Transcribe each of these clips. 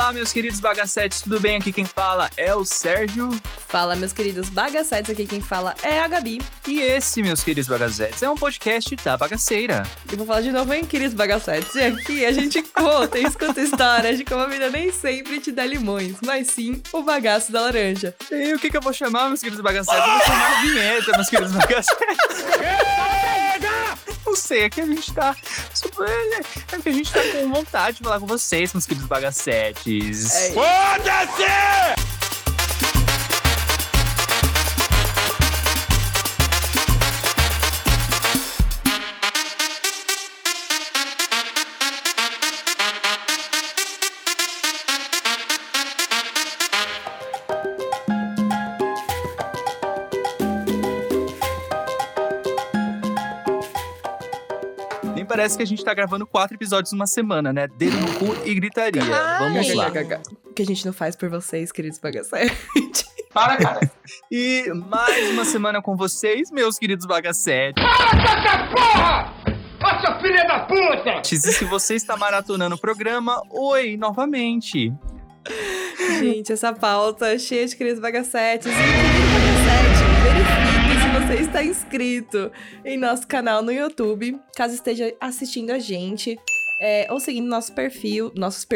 Olá, meus queridos bagacetes, tudo bem? Aqui quem fala é o Sérgio. Fala, meus queridos bagacetes, aqui quem fala é a Gabi. E esse, meus queridos bagacetes, é um podcast da Bagaceira. Eu vou falar de novo, hein, queridos bagacetes. E aqui a gente conta e escuta histórias de como a vida nem sempre te dá limões, mas sim o bagaço da laranja. E o que eu vou chamar, meus queridos bagacetes? Eu vou chamar a vinheta, meus queridos bagacetes. Não sei, é que a gente tá... É que a gente tá com vontade de falar com vocês, meus queridos bagacetes. Foda-se! Parece que a gente tá gravando 4 episódios numa semana, né? Dedo no cu e gritaria. Vamos lá. O que a gente não faz por vocês, queridos bagacetes. Para, cara. E mais uma semana com vocês, meus queridos bagacetes. Para com essa porra! Ó, seu filho da puta! E se você está maratonando o programa, oi, novamente. Gente, essa pauta cheia de queridos bagacetes. E querido bagacete, verifique se você está inscrito em nosso canal no YouTube, caso esteja assistindo a gente, ou seguindo nossos perfis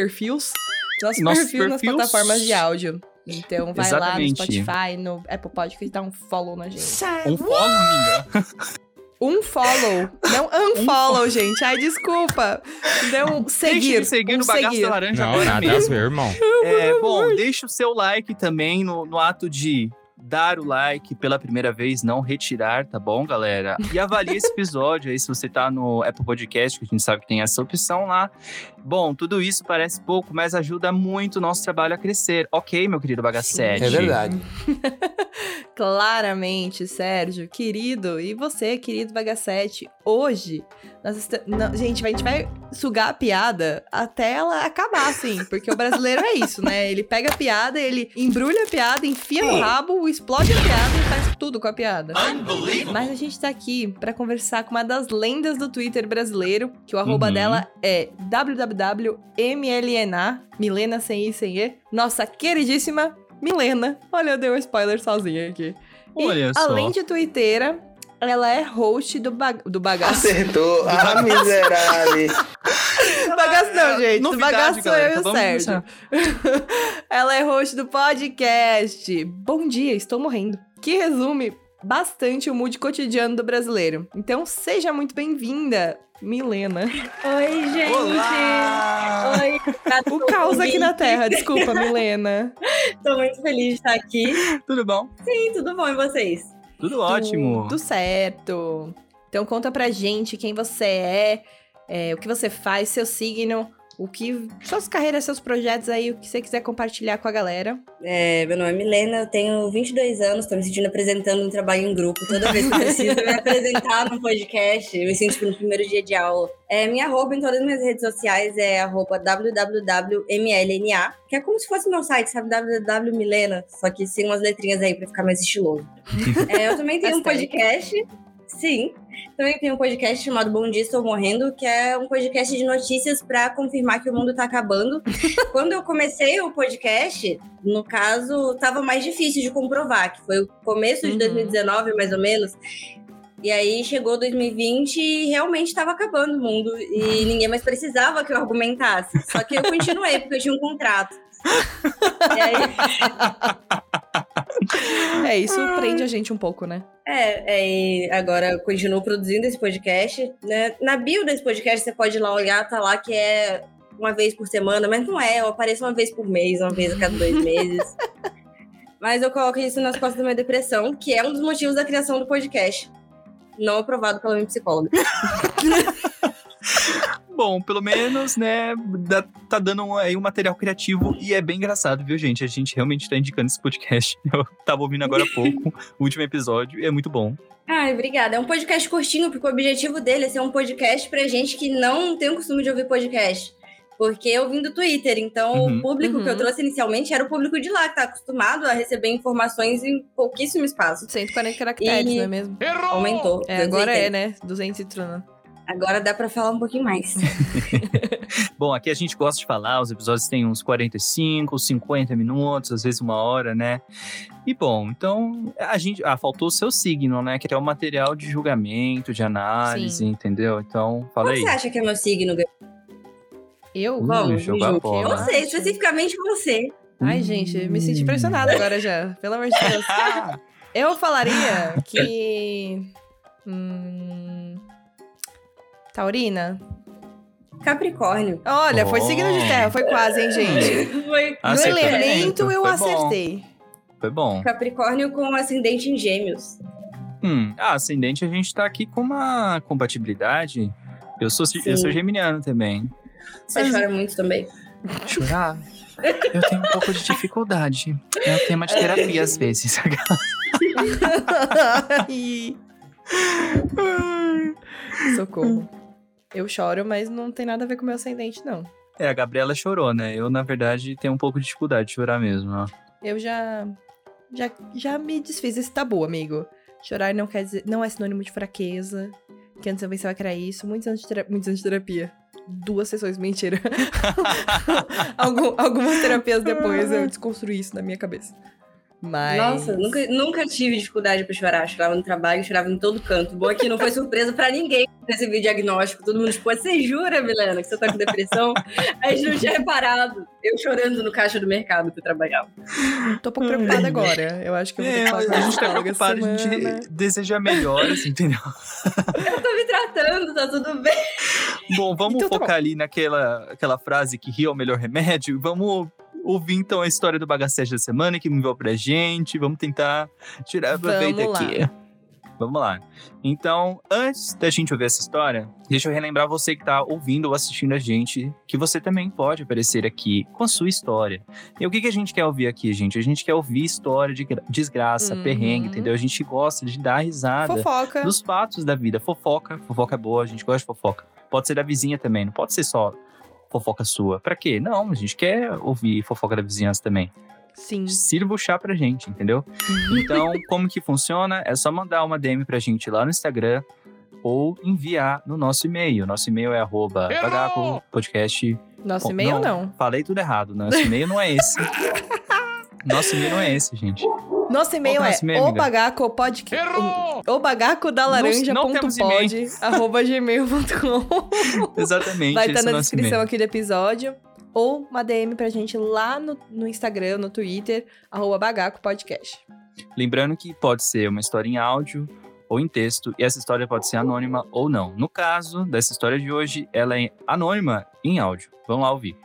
nas plataformas de áudio. Então vai lá no Spotify, no Apple Podcast, dá um follow na gente. Um follow, amiga? Um follow, não unfollow, gente. Ai, desculpa. Não, seguir. Deixa de seguir no Bagaço da Laranja não, agora nada mesmo. a ver, irmão. Bom, deixa o seu like também no ato de dar o like pela primeira vez, não retirar, tá bom, galera? E avalie esse episódio aí, se você tá no Apple Podcast, que a gente sabe que tem essa opção lá. Bom, tudo isso parece pouco, mas ajuda muito o nosso trabalho a crescer. Ok, meu querido bagacete? É verdade. Claramente, Sérgio, querido. E você, querido bagacete, hoje, gente, a gente vai sugar a piada até ela acabar, assim. Porque o brasileiro é isso, né? Ele pega a piada, ele embrulha a piada, enfia no rabo, explode a piada e faz tudo com a piada. Mas a gente tá aqui pra conversar com uma das lendas do Twitter brasileiro, que o arroba dela é www.mlna, Milena sem I sem E, nossa queridíssima Milena. Olha, eu dei um spoiler sozinha aqui. Olha e, só. além de twitteira, ela é host do bagaço. Acertou. Ah, miserável. Bagaço não, gente. Do Novidade, bagaço sou galera, eu e o Sérgio. Ela é host do podcast Bom Dia, Estou Morrendo, que resume bastante o mood cotidiano do brasileiro. Então, seja muito bem-vinda, Milena. Oi, gente! Olá! Oi! O caos aqui na Terra, desculpa, Milena. Tô muito feliz de estar aqui. Tudo bom? Sim, tudo bom, e vocês? Tudo ótimo. Tudo certo. Então conta pra gente quem você é, o que você faz, seu signo, suas carreiras, seus projetos aí, o que você quiser compartilhar com a galera. Meu nome é Milena, eu tenho 22 anos, tô me sentindo apresentando um trabalho em grupo. Toda vez que eu preciso me apresentar no podcast, eu me sinto tipo, no primeiro dia de aula. Minha arroba em todas as minhas redes sociais é @www.mlna, que é como se fosse meu site, sabe? www.milena, só que sem umas letrinhas aí pra ficar mais estiloso. Eu também tenho um podcast. Sim, também tem um podcast chamado Bom Dia, Estou Morrendo, que é um podcast de notícias pra confirmar que o mundo tá acabando. Quando eu comecei o podcast, no caso, tava mais difícil de comprovar, que foi o começo de 2019, mais ou menos. E aí chegou 2020 e realmente tava acabando o mundo. E ninguém mais precisava que eu argumentasse. Só que eu continuei, porque eu tinha um contrato. E aí... Isso prende a gente um pouco, né? E agora eu continuo produzindo esse podcast, né? Na bio desse podcast você pode ir lá olhar, tá lá que é uma vez por semana, mas não é, eu apareço uma vez por mês, uma vez a cada 2 meses. Mas eu coloco isso nas costas da minha depressão, que é um dos motivos da criação do podcast. Não aprovado pela minha psicóloga. Bom, pelo menos, né, tá dando aí um material criativo e é bem engraçado, viu, gente? A gente realmente tá indicando esse podcast. Eu tava ouvindo agora há pouco o último episódio e é muito bom. Ai, obrigada. É um podcast curtinho, porque o objetivo dele é ser um podcast pra gente que não tem o costume de ouvir podcast. Porque eu vim do Twitter, então o público que eu trouxe inicialmente era o público de lá, que tá acostumado a receber informações em pouquíssimo espaço. 140 caracteres, não é mesmo? Errou! Aumentou. Agora é, né? 200 e trunando. Agora dá pra falar um pouquinho mais. Bom, aqui a gente gosta de falar, os episódios têm uns 45, 50 minutos, às vezes 1 hora, né? E bom, então, faltou o seu signo, né? Que é o material de julgamento, de análise, Sim. entendeu? Então, fala Qual aí. você acha que é meu signo? Eu? Vamos, jogar me julgue. bola. Eu não sei, especificamente você. Ai, gente, me senti pressionada agora já. Pelo amor de Deus. Eu falaria que... Taurina? Capricórnio. Olha, foi signo de terra, foi quase, hein, gente? Foi No Acertou. elemento eu Foi bom. acertei. Foi bom. Capricórnio com ascendente em Gêmeos. Ascendente, a gente tá aqui com uma compatibilidade. Eu sou geminiano também. Você chora muito também. Chorar? Eu tenho um pouco de dificuldade. É um tema de terapia às vezes. Socorro. Eu choro, mas não tem nada a ver com o meu ascendente, não. A Gabriela chorou, né? Eu, na verdade, tenho um pouco de dificuldade de chorar mesmo, ó. Eu já me desfiz desse tabu, amigo. Chorar não é sinônimo de fraqueza. Que antes eu pensava que era isso. Muitos anos de terapia. 2 sessões, mentira. Algumas terapias depois eu desconstruí isso na minha cabeça. Mas... Nossa, nunca tive dificuldade pra chorar. Chorava no trabalho, chorava em todo canto. Bom, aqui não foi surpresa pra ninguém receber o diagnóstico. Todo mundo, tipo, você jura, Milena, que você tá com depressão? A gente não tinha reparado. Eu chorando no caixa do mercado que eu trabalhava. Tô um pouco preocupada agora. Eu acho que eu vou ter que falar com a gente tá psicóloga essa preocupado, a semana. gente deseja melhoras, entendeu? Eu tô me tratando, tá tudo bem. Bom, vamos Então tá focar ali naquela frase que rir é o melhor remédio. Vamos ouvir então a história do Bagacete da semana que enviou pra gente. Vamos tentar tirar proveito aqui. Vamos lá. Então, antes da gente ouvir essa história, deixa eu relembrar você que tá ouvindo ou assistindo a gente, que você também pode aparecer aqui com a sua história. E o que a gente quer ouvir aqui, gente? A gente quer ouvir história de desgraça, perrengue, entendeu? A gente gosta de dar risada Fofoca. dos fatos da vida. Fofoca é boa, a gente gosta de fofoca. Pode ser da vizinha também, não pode ser só fofoca sua. Pra quê? Não, a gente quer ouvir fofoca da vizinhança também. Sim. Sirva o chá pra gente, entendeu? Então, como que funciona? É só mandar uma DM pra gente lá no Instagram ou enviar no nosso e-mail. Nosso e-mail é @bagacopodcast. Nosso e-mail não. Falei tudo errado. Nosso e-mail não é esse. Nosso e-mail não é esse, gente. Nosso e-mail Qual que é é nosso e-mail, amiga? obagacodalaranja.pod@gmail.com. Exatamente. Vai estar esse é na o nosso descrição e-mail. aqui do episódio. Ou uma DM pra gente lá no Instagram, no Twitter, @bagacopodcast. Lembrando que pode ser uma história em áudio ou em texto, e essa história pode ser anônima ou não. No caso dessa história de hoje, ela é anônima em áudio. Vamos lá ouvir.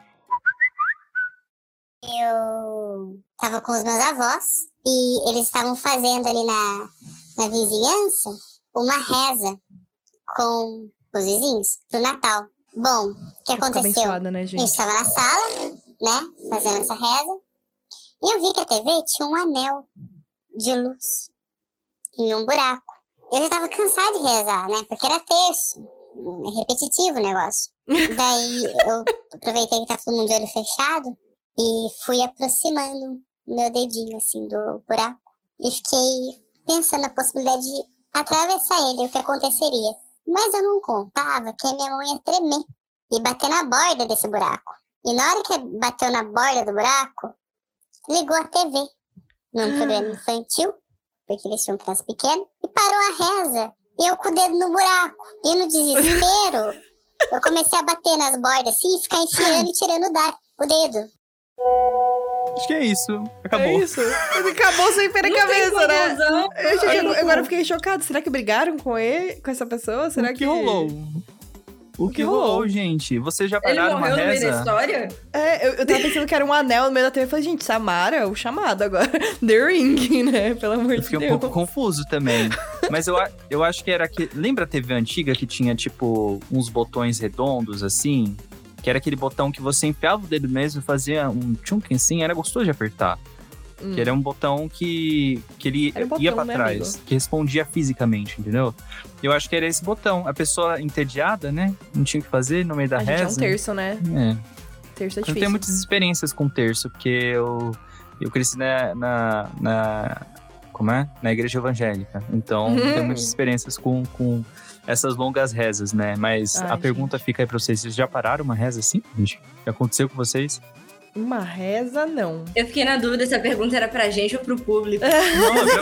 Eu tava com os meus avós e eles estavam fazendo ali na vizinhança uma reza com os vizinhos pro Natal. Bom, o que aconteceu? Abençoada, né, A gente? gente tava na sala, né, fazendo essa reza, e eu vi que a TV tinha um anel de luz em um buraco. Eu já tava cansada de rezar, né, porque era terço, repetitivo o negócio. Daí eu aproveitei que tava todo mundo de olho fechado e fui aproximando meu dedinho, assim, do buraco. E fiquei pensando na possibilidade de atravessar ele, o que aconteceria. Mas eu não contava que a minha mão ia tremer e bater na borda desse buraco. E na hora que bateu na borda do buraco, ligou a TV num programa infantil, porque eles tinham criança pequena, e parou a reza. E eu com o dedo no buraco. E no desespero, eu comecei a bater nas bordas assim e ficar enfiando e tirando o dedo. Acho que é isso. Acabou. É isso. Acabou sem pé na cabeça, né? Conclusão. Agora eu fiquei chocada. Será que brigaram com essa pessoa? Será O que rolou? O que rolou, gente? Vocês já Ele pararam uma morreu no meio da reza? história? Eu tava pensando que era um anel no meio da TV. Eu falei, gente, Samara, o chamado agora. The Ring, né? Pelo amor Eu de fiquei Deus. um pouco confuso também. Mas eu acho que era que... Lembra a TV antiga que tinha, tipo, uns botões redondos, assim? Que era aquele botão que você enfiava o dedo mesmo e fazia um tchunk assim, era gostoso de apertar. Que era um botão que ele Era um botão, ia pra né, trás, amigo? que respondia fisicamente, entendeu? Eu acho que era esse botão. A pessoa entediada, né? Não tinha o que fazer no meio da A gente é um reza. terço, né? É. Terço é Eu difícil. tenho muitas experiências com terço, porque eu cresci como é? Na igreja evangélica. Então, tem muitas experiências com essas longas rezas, né? Mas a pergunta fica aí pra vocês. Vocês já pararam uma reza assim, gente? Já aconteceu com vocês? Uma reza, não. Eu fiquei na dúvida se a pergunta era pra gente ou pro público. Não, é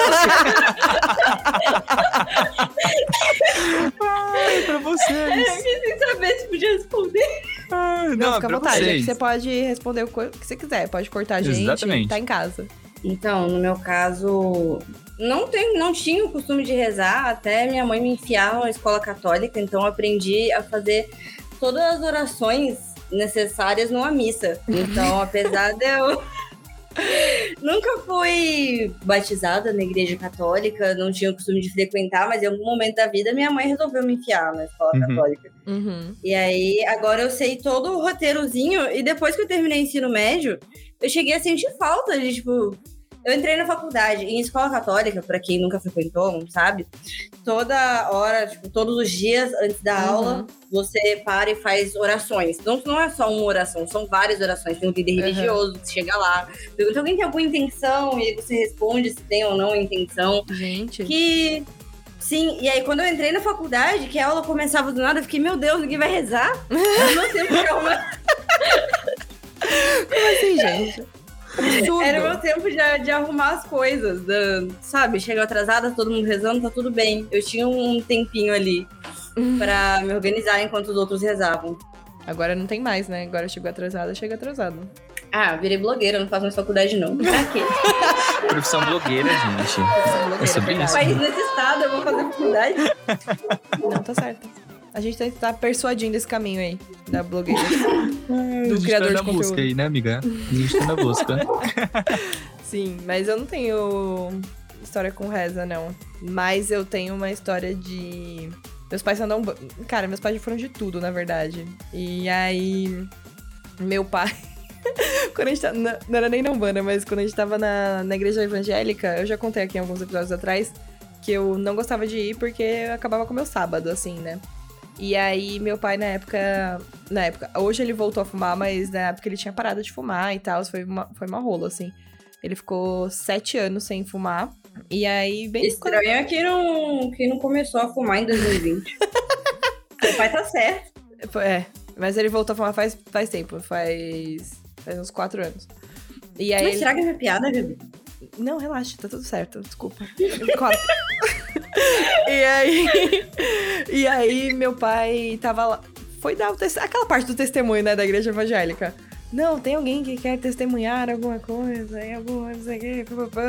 pra vocês. Eu fiquei sem saber se podia responder. Não, fica à vontade. vocês. Você pode responder o que você quiser. Pode cortar a gente. Exatamente. Tá em casa. Então, no meu caso, não tinha o costume de rezar, até minha mãe me enfiar na escola católica, então eu aprendi a fazer todas as orações necessárias numa missa. Então, apesar de eu nunca fui batizada na igreja católica, não tinha o costume de frequentar, mas em algum momento da vida minha mãe resolveu me enfiar na escola católica. E aí, agora eu sei todo o roteirozinho, e depois que eu terminei o ensino médio, eu cheguei a sentir falta de, tipo... Eu entrei na faculdade, em escola católica, pra quem nunca frequentou, não sabe, toda hora, tipo, todos os dias antes da aula, você para e faz orações. Não é só uma oração, são várias orações. Tem um líder religioso que chega lá, pergunta alguém tem alguma intenção, e aí você responde se tem ou não intenção. Gente. Sim, e aí quando eu entrei na faculdade, que a aula começava do nada, eu fiquei, meu Deus, ninguém vai rezar? Eu não sei porque Como assim, gente? Absurdo. Era o meu tempo de arrumar as coisas, sabe? Chegou atrasada, todo mundo rezando, tá tudo bem. Eu tinha um tempinho ali pra me organizar enquanto os outros rezavam. Agora não tem mais, né? Agora chegou atrasada, chega atrasado. Virei blogueira, não faço mais faculdade não. Pra quê? Profissão blogueira, gente. É sobre isso. País nesse estado, eu vou fazer faculdade? Não, tá certo. A gente tá persuadindo esse caminho aí, da blogueira. Do criador de conteúdo. A gente tá na busca aí, né, amiga? A gente tá na busca. Sim, mas eu não tenho história com reza, não. Mas eu tenho uma história de... Meus pais andam... Cara, meus pais foram de tudo, na verdade. E aí, meu pai... Quando a gente não era nem na Umbanda, mas quando a gente tava na igreja evangélica, eu já contei aqui em alguns episódios atrás, que eu não gostava de ir porque eu acabava com o meu sábado, assim, né? E aí, meu pai, na época... Hoje ele voltou a fumar, mas na época ele tinha parado de fumar e tal. Foi uma rola, assim. Ele ficou 7 anos sem fumar. E aí, bem... Estranho é que não começou a fumar em 2020. Meu pai tá certo. Mas ele voltou a fumar faz tempo. Faz uns 4 anos. E aí Mas estraga minha piada, Gabi? Não, relaxa, tá tudo certo. Desculpa. E aí, meu pai tava lá. Foi dar aquela parte do testemunho, né, da igreja evangélica. Não, tem alguém que quer testemunhar alguma coisa, não sei o que,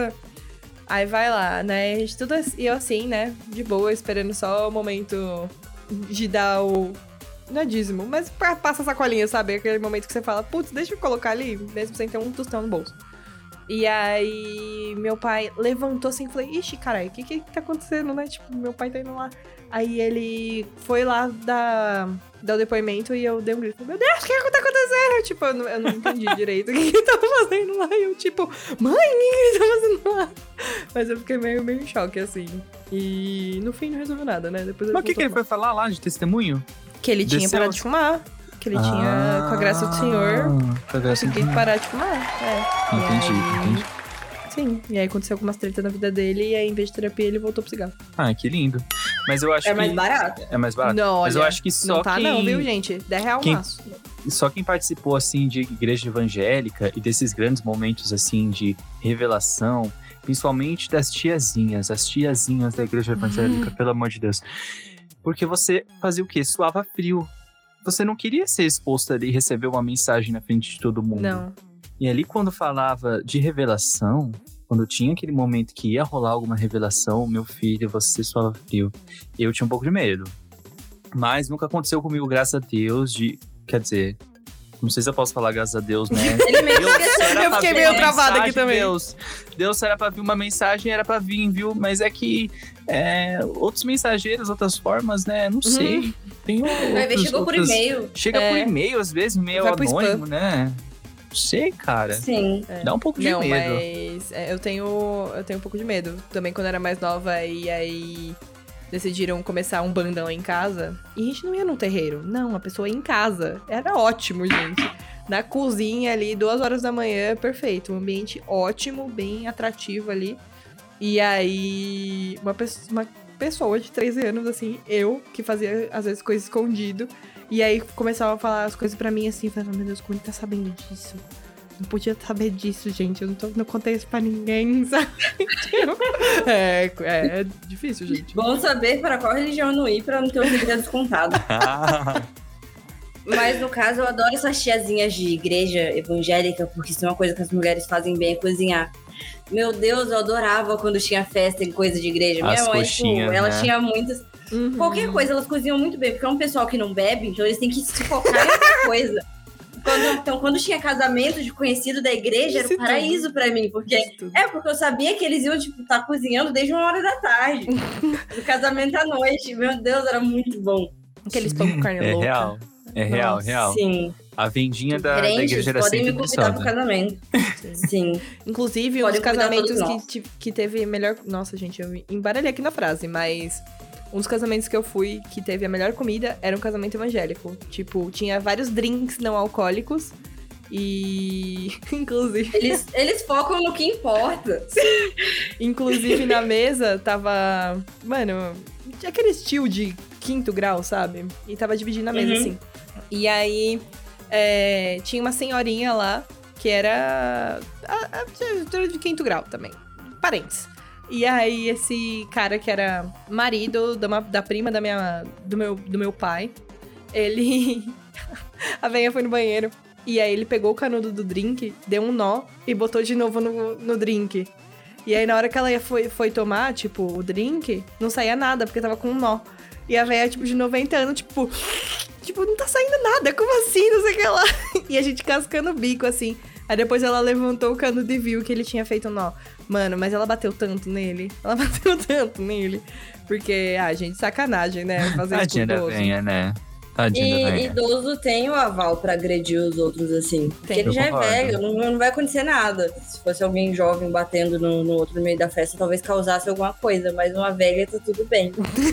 Aí vai lá, né, a gente tudo assim, eu assim, né, de boa, esperando só o momento de dar o... Não é dízimo, mas passa a sacolinha, sabe? Aquele momento que você fala, putz, deixa eu colocar ali, mesmo sem ter um tostão no bolso. E aí, meu pai levantou assim e falei, ixi, caralho, o que tá acontecendo, né? Tipo, meu pai tá indo lá. Aí ele foi lá dar o depoimento e eu dei um grito. Meu Deus, o que tá acontecendo? Tipo, eu não entendi direito o que ele tava fazendo lá. E eu, tipo, mãe, o que ele tá fazendo lá? Mas eu fiquei meio em choque, assim. E no fim não resolveu nada, né? Depois Mas o que ele foi falar lá de testemunho? Que ele tinha parado de fumar. Que ele tinha, com a graça do Senhor, conseguido parar de fumar. Entendi. Sim, e aí aconteceu algumas tretas na vida dele, e aí em vez de terapia ele voltou pro cigarro. Que lindo. Mas eu acho que... mais barato. É mais barato. Não, mas olha, eu acho que só não tá quem... não, viu, gente? R$10 maço. Só quem participou, assim, de igreja evangélica e desses grandes momentos, assim, de revelação, principalmente das tiazinhas, as tiazinhas da igreja evangélica, pelo amor de Deus. Porque você fazia o quê? Suava frio. Você não queria ser exposto ali e receber uma mensagem na frente de todo mundo. Não. E ali, quando falava de revelação, quando tinha aquele momento que ia rolar alguma revelação, meu filho, você suava frio. Eu tinha um pouco de medo. Mas nunca aconteceu comigo, graças a Deus, quer dizer, não sei se eu posso falar graças a Deus, né? Eu fiquei meio travada aqui também. Deus era pra vir uma mensagem, era pra vir, viu? Mas é que outros mensageiros, outras formas, né? Não sei. Tem Vai ver, chegou por e-mail. Chega por e-mail, às vezes, e-mail anônimo, né? Não sei, cara. Sim. Dá um pouco de medo. Mas eu tenho um pouco de medo. Também quando eu era mais nova, e aí decidiram começar um bandão em casa. E a gente não ia no terreiro. Não, a pessoa ia em casa. Era ótimo, gente. Na cozinha ali, 2 horas da manhã, perfeito. Um ambiente ótimo, bem atrativo ali. E aí, uma pessoa de 13 anos, assim, eu, que fazia, às vezes, coisa escondido. E aí, começava a falar as coisas pra mim, assim, falando, meu Deus, como ele tá sabendo disso? Não podia saber disso, gente. Eu não contei isso pra ninguém, sabe? É difícil, gente. Bom saber para qual religião não ir pra não ter os segredos contados. Mas, no caso, eu adoro essas tiazinhas de igreja evangélica, porque isso é uma coisa que as mulheres fazem bem, é cozinhar. Meu Deus, eu adorava quando tinha festa em coisa de igreja. Minha As mãe, coxinhas, ela né? tinha muitas... Uhum. Qualquer coisa, elas cozinham muito bem, porque é um pessoal que não bebe, então eles têm que se focar em outra coisa. Então, quando tinha casamento de conhecido da igreja, era um paraíso pra mim, porque eu sabia que eles iam, tipo, estar cozinhando desde 1h da tarde. Do casamento à noite. Meu Deus, era muito bom. Aqueles pão com carne louca. É real. Sim. A vendinha da Crentes igreja era podem sempre me convidar pro deliciosa. casamento. Sim. Inclusive, um Pode dos convidar casamentos todos que teve melhor... Nossa, gente, eu embaralhei aqui na frase, mas... Um dos casamentos que eu fui, que teve a melhor comida, era um casamento evangélico. Tipo, tinha vários drinks não alcoólicos. E... Inclusive... Eles focam no que importa. Inclusive, na mesa, tava... Mano, tinha aquele estilo de 5º grau, sabe? E tava dividindo a mesa, assim. E aí, tinha uma senhorinha lá, que era... de 5º grau também. Parentes. E aí, esse cara que era marido da prima do meu pai, ele... A velha foi no banheiro. E aí, ele pegou o canudo do drink, deu um nó e botou de novo no drink. E aí, na hora que ela foi tomar, tipo, o drink, não saía nada, porque tava com um nó. E a velha, tipo, de 90 anos, tipo, não tá saindo nada, como assim, não sei o que lá. E a gente cascando o bico, assim. Aí depois ela levantou o canudo e viu que ele tinha feito um nó. Mano, mas ela bateu tanto nele. Porque, gente, sacanagem, né? Fazer isso com Tadinha da idoso. venha, né? Tadinha da venha. Idoso tem o aval pra agredir os outros, assim. Porque ele já é velho, não vai acontecer nada. Se fosse alguém jovem batendo no outro no meio da festa, talvez causasse alguma coisa. Mas uma velha tá tudo bem.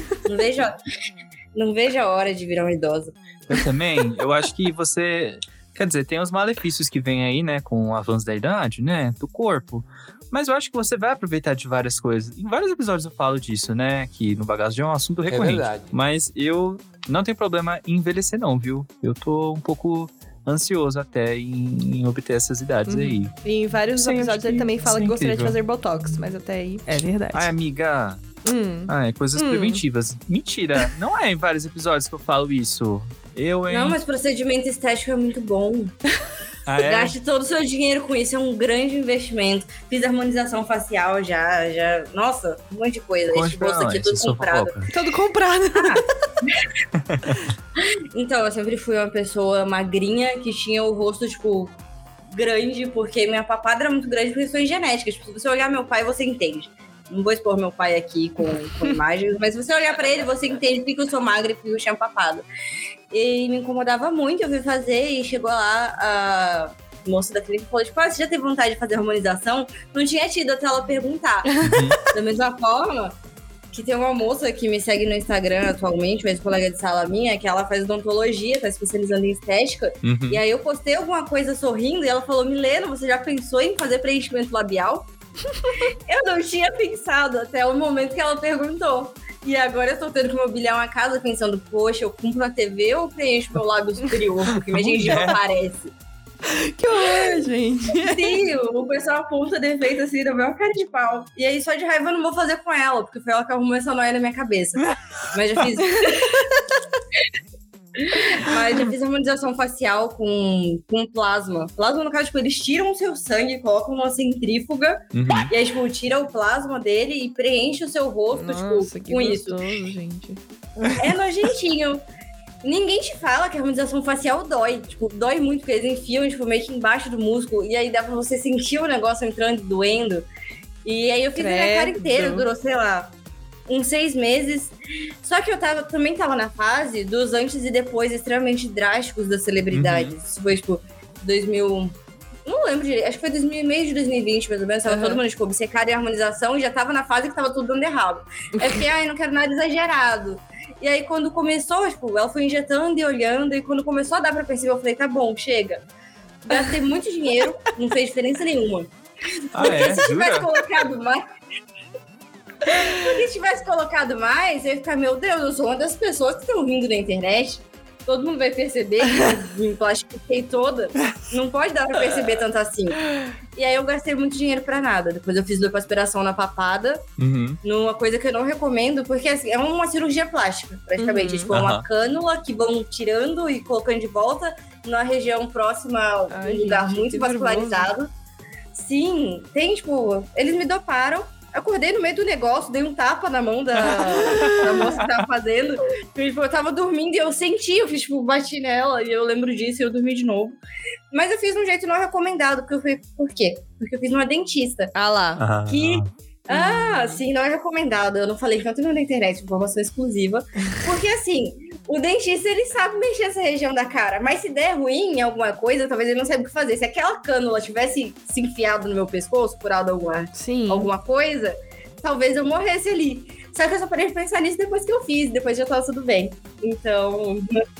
Não vejo a hora de virar uma idosa. Eu também, eu acho que você... Quer dizer, tem os malefícios que vêm aí, né? Com o avanço da idade, né? Do corpo. Mas eu acho que você vai aproveitar de várias coisas. Em vários episódios eu falo disso, né? Que no Bagaço é um assunto recorrente. verdade. Mas eu não tenho problema em envelhecer não, viu? Eu tô um pouco ansioso até em obter essas idades aí. E em vários Sim, episódios acho ele que também fala que isso é gostaria de incrível. fazer botox. Mas até aí é verdade. Ai, amiga... coisas preventivas. Mentira, não é em vários episódios que eu falo isso. Não, mas procedimento estético é muito bom. Gaste todo o seu dinheiro com isso, é um grande investimento. Fiz harmonização facial já. Nossa, um monte de coisa. Este bolso aqui tudo comprado. Tudo comprado. Então, eu sempre fui uma pessoa magrinha que tinha o rosto, tipo, grande, porque minha papada era muito grande por questões genéticas. Tipo, se você olhar meu pai, você entende. Não vou expor meu pai aqui com imagens, mas se você olhar pra ele, você entende porque eu sou magra e porque eu tinha papada. E me incomodava muito, eu fui fazer e chegou lá a moça da clínica e falou, tipo, você já teve vontade de fazer harmonização? Não tinha tido até ela perguntar. Da mesma forma que tem uma moça que me segue no Instagram atualmente, mas colega de sala minha, que ela faz odontologia, tá especializando em estética. E aí eu postei alguma coisa sorrindo e ela falou, Milena, você já pensou em fazer preenchimento labial? Eu não tinha pensado até o momento que ela perguntou. E agora eu tô tendo que mobiliar uma casa pensando, poxa, eu compro a TV ou preencho meu lábio superior? Porque minha gengiva aparece. Que horror, gente. Sim, o pessoal aponta defeito assim, da minha cara de pau. E aí, só de raiva eu não vou fazer com ela, porque foi ela que arrumou essa noia na minha cabeça. Mas já fiz... Mas já fiz harmonização facial com plasma. Plasma, no caso, tipo, eles tiram o seu sangue, colocam uma centrífuga, e aí, tipo, tira o plasma dele e preenche o seu rosto, Nossa, tipo, com gostoso, isso. Gente. É nojentinho. Ninguém te fala que a harmonização facial dói. Tipo, dói muito, porque eles enfiam, tipo, meio que embaixo do músculo, e aí dá pra você sentir o negócio entrando e doendo. E aí eu fiz a minha cara inteira, durou, sei lá, uns 6 meses. Só que eu também tava na fase dos antes e depois extremamente drásticos das celebridades. Isso foi, tipo, 2000... Não lembro direito. Acho que foi meio de 2020, mais ou menos. Tava todo mundo, tipo, obcecado em harmonização e já tava na fase que tava tudo dando errado. Aí eu fiquei, não quero nada exagerado. E aí, quando começou, tipo, ela foi injetando e olhando. E quando começou a dar pra perceber, eu falei, tá bom, chega. Gastei muito dinheiro, não fez diferença nenhuma. Porque se eu tivesse colocado mais... Porque se tivesse colocado mais, eu ia ficar, meu Deus, eu sou uma das pessoas que estão rindo na internet. Todo mundo vai perceber que eu me plastifiquei toda. Não pode dar pra perceber tanto assim. E aí eu gastei muito dinheiro pra nada. Depois eu fiz lipoaspiração na papada. Numa coisa que eu não recomendo, porque assim, é uma cirurgia plástica, praticamente. Tipo, uma cânula que vão tirando e colocando de volta numa região próxima a um lugar muito vascularizado. Sim, tem, tipo, eles me doparam. Acordei no meio do negócio, dei um tapa na mão da moça que tava fazendo. Eu tava dormindo e eu senti, eu fiz, tipo, bati nela e eu lembro disso e eu dormi de novo. Mas eu fiz de um jeito não recomendado, porque eu fui... Por quê? Porque eu fiz numa dentista. Ah lá. Sim, não é recomendado. Eu não falei tanto na internet, informação exclusiva. Porque, assim, o dentista, ele sabe mexer essa região da cara. Mas se der ruim em alguma coisa, talvez ele não saiba o que fazer. Se aquela cânula tivesse se enfiado no meu pescoço, curado alguma coisa, talvez eu morresse ali. Só que eu só parei de pensar nisso depois que eu fiz. Depois já tava tudo bem. Então...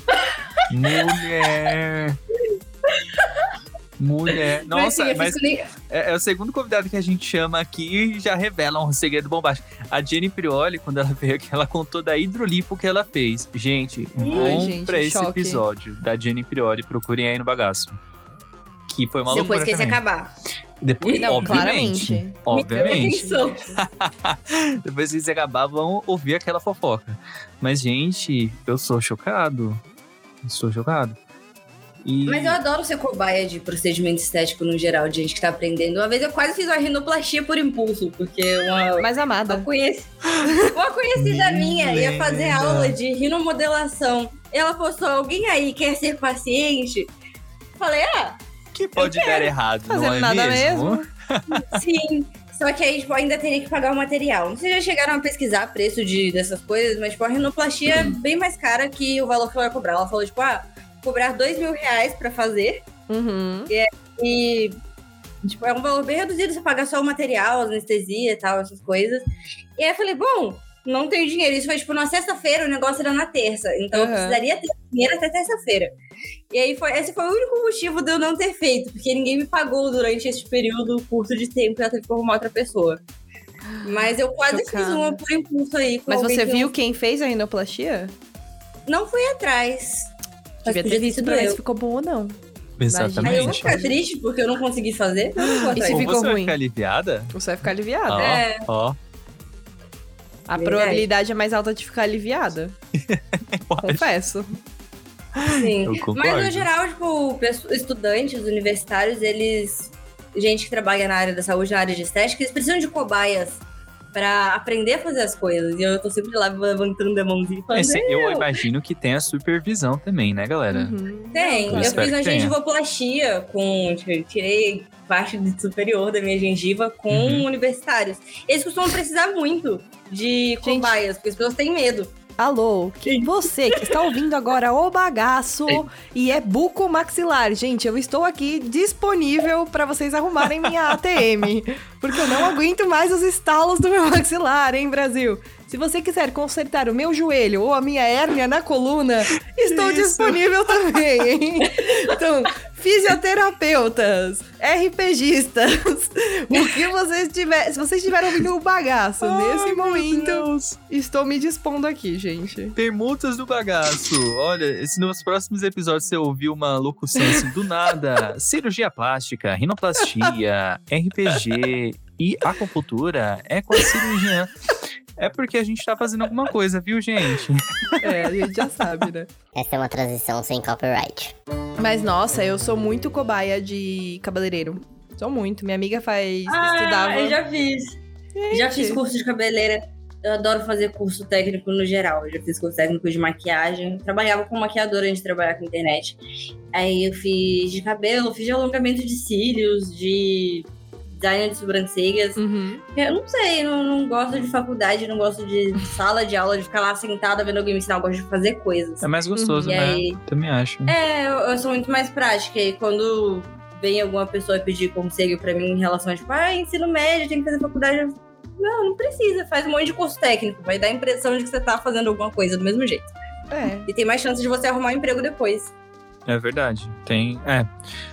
Mulher. Nossa, mas é o segundo convidado que a gente chama aqui e já revela um segredo bombástico. A Jenny Prioli, quando ela veio aqui, ela contou da hidrolipo que ela fez. Gente, pra esse episódio da Jenny Prioli, procurem aí no bagaço. Que foi uma loucura depois que também. esse acabar. Depois, não, obviamente. Obviamente. Claramente. Depois que esse acabar, vão ouvir aquela fofoca. Mas, gente, eu sou chocado. Mas eu adoro ser cobaia de procedimento estético no geral, de gente que tá aprendendo. Uma vez eu quase fiz uma rinoplastia por impulso, porque Mais amada. Uma conhecida minha ia fazer aula de rinomodelação. Ela postou, alguém aí quer ser paciente? Falei, que pode dar errado, Fazendo não é nada mesmo? Sim. Só que aí, tipo, ainda teria que pagar o material. Não sei se já chegaram a pesquisar preço dessas coisas, mas, tipo, a rinoplastia é bem mais cara que o valor que ela vai cobrar. Ela falou, tipo, cobrar R$2.000 pra fazer. E, tipo, é um valor bem reduzido. Você paga só o material, anestesia e tal, essas coisas. E aí eu falei, bom, não tenho dinheiro. Isso foi, tipo, na sexta-feira, o negócio era na terça. Então eu precisaria ter dinheiro até terça-feira. E aí esse foi o único motivo de eu não ter feito. Porque ninguém me pagou durante esse período curto de tempo que ela teve que arrumar outra pessoa. Mas eu quase fiz uma por impulso aí. Mas você viu quem fez a rinoplastia? Não fui atrás. Devia ter visto pra ver se ficou bom ou não. Exatamente. Aí eu vou ficar triste porque eu não consegui fazer. E se ficou você ruim? vai ficar aliviada? Você vai ficar aliviada. A probabilidade é mais alta de ficar aliviada. Confesso. Sim. Mas no geral, tipo, estudantes universitários, gente que trabalha na área da saúde, na área de estética, eles precisam de cobaias pra aprender a fazer as coisas. E eu tô sempre lá levantando a mãozinha e falando, eu imagino que tem a supervisão também, né, galera? Tem. Eu fiz uma gengivoplastia tirei parte superior da minha gengiva com universitários. Eles costumam precisar muito de cobaias, porque as pessoas têm medo. Alô, você que está ouvindo agora o bagaço e é bucomaxilar. Gente, eu estou aqui disponível para vocês arrumarem minha ATM, porque eu não aguento mais os estalos do meu maxilar, hein, Brasil? Se você quiser consertar o meu joelho ou a minha hérnia na coluna, estou disponível também, hein? Então, fisioterapeutas, RPGistas, o que vocês tiverem... Se vocês estiverem ouvindo o bagaço nesse momento, estou me dispondo aqui, gente. Permutas do bagaço. Olha, se nos próximos episódios você ouvir uma locução assim, do nada, cirurgia plástica, rinoplastia, RPG e acupuntura, é com a cirurgiã. É porque a gente tá fazendo alguma coisa, viu, gente? A gente já sabe, né? Essa é uma transição sem copyright. Mas, nossa, eu sou muito cobaia de cabeleireiro. Sou muito. Minha amiga estudava... eu já fiz. Gente. Já fiz curso de cabeleireira. Eu adoro fazer curso técnico no geral. Eu já fiz curso técnico de maquiagem. Eu trabalhava como maquiadora antes de trabalhar com internet. Aí eu fiz de cabelo, fiz de alongamento de cílios, de... design de sobrancelhas. Eu não sei, não gosto de faculdade, não gosto de sala de aula, de ficar lá sentada vendo alguém me ensinar, eu gosto de fazer coisas. É mais gostoso, né? Aí, também acho. Eu sou muito mais prática. E quando vem alguma pessoa pedir conselho pra mim em relação a, tipo, ensino médio, tem que fazer faculdade, não precisa, faz um monte de curso técnico, vai dar a impressão de que você tá fazendo alguma coisa do mesmo jeito. E tem mais chance de você arrumar um emprego depois. É verdade, tem,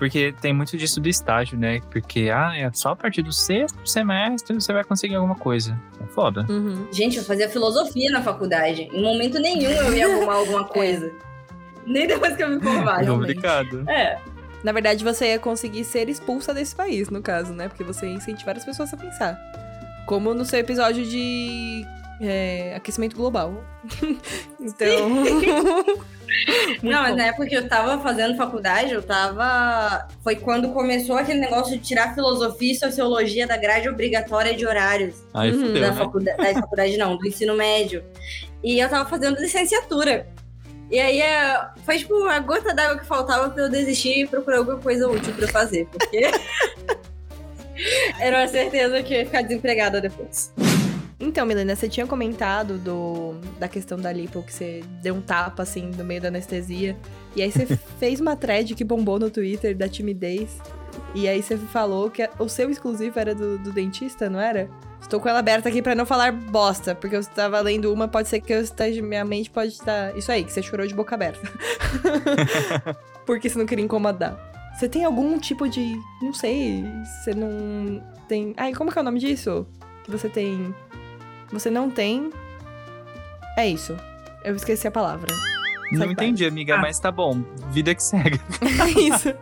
Porque tem muito disso do estágio, né? Porque, é só a partir do 6º semestre você vai conseguir alguma coisa. É foda. Gente, eu fazia filosofia na faculdade. Em momento nenhum eu ia arrumar alguma coisa. Nem depois que eu me formar. Complicado. Na verdade, você ia conseguir ser expulsa desse país, no caso, né? Porque você ia incentivar as pessoas a pensar. Como no seu episódio de aquecimento global. Então... Não, mas na época que eu tava fazendo faculdade, foi quando começou aquele negócio de tirar filosofia e sociologia da grade obrigatória de horários. Aí fudeu, da faculdade não, do ensino médio. E eu tava fazendo licenciatura. E aí foi tipo a gota d'água que faltava pra eu desistir e procurar alguma coisa útil pra eu fazer. Porque era uma certeza que eu ia ficar desempregada depois. Então, Milena, você tinha comentado da questão da lipo, que você deu um tapa, assim, no meio da anestesia. E aí você fez uma thread que bombou no Twitter da timidez. E aí você falou que o seu exclusivo era do dentista, não era? Estou com ela aberta aqui pra não falar bosta, porque eu estava lendo uma, pode ser que minha mente pode estar... Isso aí, que você chorou de boca aberta. Porque você não queria incomodar. Você tem algum tipo de... Não sei, você não tem... Ai, como que é o nome disso? Que você tem... Você não tem... É isso. Eu esqueci a palavra. Não entendi, amiga, mas tá bom. Vida que segue. É isso.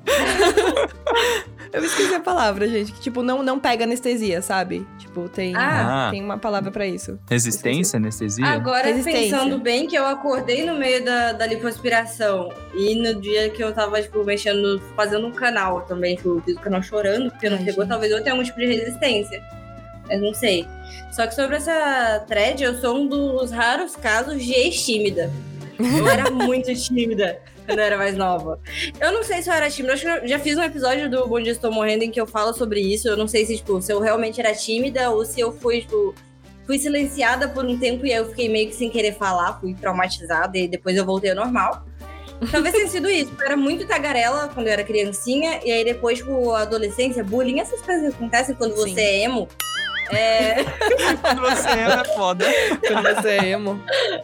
Eu esqueci a palavra, gente. Que, tipo, não pega anestesia, sabe? Tipo, tem uma palavra pra isso. Resistência, anestesia? Agora, pensando bem, que eu acordei no meio da lipoaspiração. E no dia que eu tava, tipo, mexendo, fazendo um canal também. Tipo, eu fiz o canal chorando, porque não pegou. Talvez eu tenha algum tipo de resistência. Eu não sei. Só que sobre essa thread, eu sou um dos raros casos de ex-tímida. Eu era muito tímida quando eu era mais nova. Eu não sei se eu era tímida. Acho que eu já fiz um episódio do Bom Dia Estou Morrendo em que eu falo sobre isso. Eu não sei se, tipo, se eu realmente era tímida ou se eu fui, tipo... Fui silenciada por um tempo e aí eu fiquei meio que sem querer falar. Fui traumatizada e depois eu voltei ao normal. Talvez tenha sido isso. Eu era muito tagarela quando eu era criancinha. E aí depois, tipo, adolescência, bullying. Essas coisas que acontecem quando você é emo. Quando você é foda. Quando você é emo.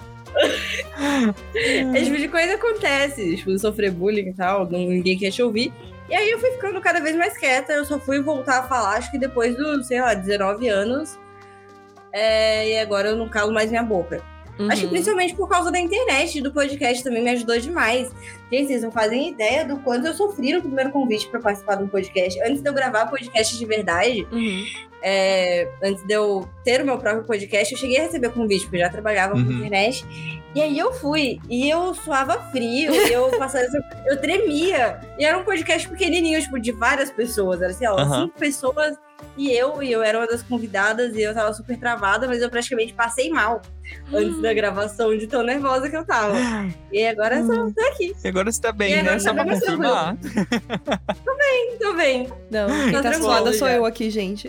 Esse tipo de coisa acontece. Tipo, sofrer bullying e tal. Ninguém quer te ouvir. E aí eu fui ficando cada vez mais quieta. Eu só fui voltar a falar, acho que depois dos, 19 anos. E agora eu não calo mais minha boca. Acho que principalmente por causa da internet, do podcast também me ajudou demais. Gente, vocês não fazem ideia do quanto eu sofri no primeiro convite pra participar de um podcast. Antes de eu gravar podcast de verdade, antes de eu ter o meu próprio podcast, eu cheguei a receber convite, porque eu já trabalhava com internet. E aí eu fui, e eu suava frio, e eu tremia. E era um podcast pequenininho, tipo, de várias pessoas. Era assim, 5 pessoas e eu era uma das convidadas, e eu tava super travada, mas eu praticamente passei mal antes da gravação, de tão nervosa que eu tava. E agora eu só tô aqui. E agora você tá bem, né? Só pra confirmar. Tô bem. Não, quem tá suada sou eu aqui, gente.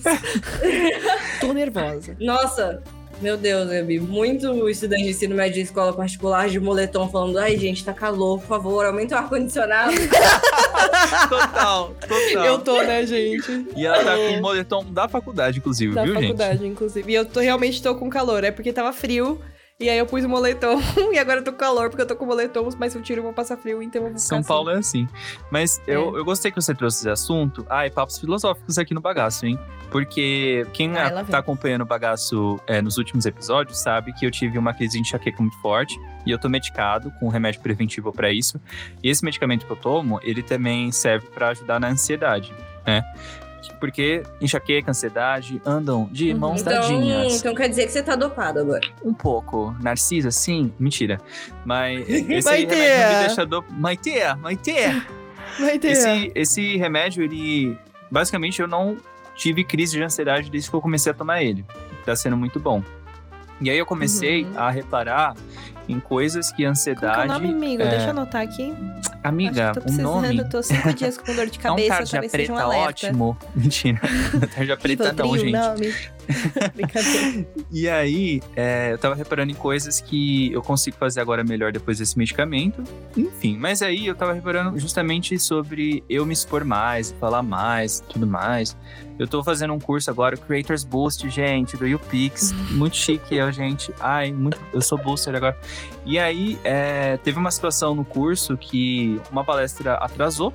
Tô nervosa. Nossa, meu Deus, Gabi. Muito estudante de ensino médio de escola particular de moletom falando: ai, gente, tá calor, por favor, aumenta o ar-condicionado. Total. Eu tô, né, gente? E ela tá com o moletom da faculdade, inclusive, viu, gente? Da faculdade, inclusive. E eu realmente tô com calor, é porque tava frio. E aí eu pus o moletom e agora eu tô com calor, porque eu tô com moletom, mas se eu tiro eu vou passar frio, então eu vou ficar São Paulo é assim. Mas eu gostei que você trouxe esse assunto. Papos filosóficos aqui no Bagaço, hein? Porque quem tá acompanhando o Bagaço nos últimos episódios sabe que eu tive uma crise de enxaqueca muito forte e eu tô medicado com um remédio preventivo pra isso. E esse medicamento que eu tomo, ele também serve pra ajudar na ansiedade, né? Porque enxaqueca, ansiedade andam de mãos dadinhas. Então quer dizer que você tá dopado agora? Um pouco. Narcisa, sim. Mentira. Mas esse remédio não me deixa dopado. Esse remédio, ele... Basicamente, eu não tive crise de ansiedade desde que eu comecei a tomar ele. Tá sendo muito bom. E aí eu comecei a reparar em coisas que ansiedade... Qual que é o nome, amigo? Deixa eu anotar aqui. Amiga, o nome... Tô 5 dias com dor de cabeça, tarja preta ótimo. Mentira. Tarja preta não, gente. Brincadeira. E aí, eu tava reparando em coisas que eu consigo fazer agora melhor depois desse medicamento. Enfim, mas aí eu tava reparando justamente sobre eu me expor mais, falar mais, tudo mais. Eu tô fazendo um curso agora, o Creators Boost, gente, do YouPix. Muito chique, gente. Eu sou booster agora. E aí, teve uma situação no curso que uma palestra atrasou.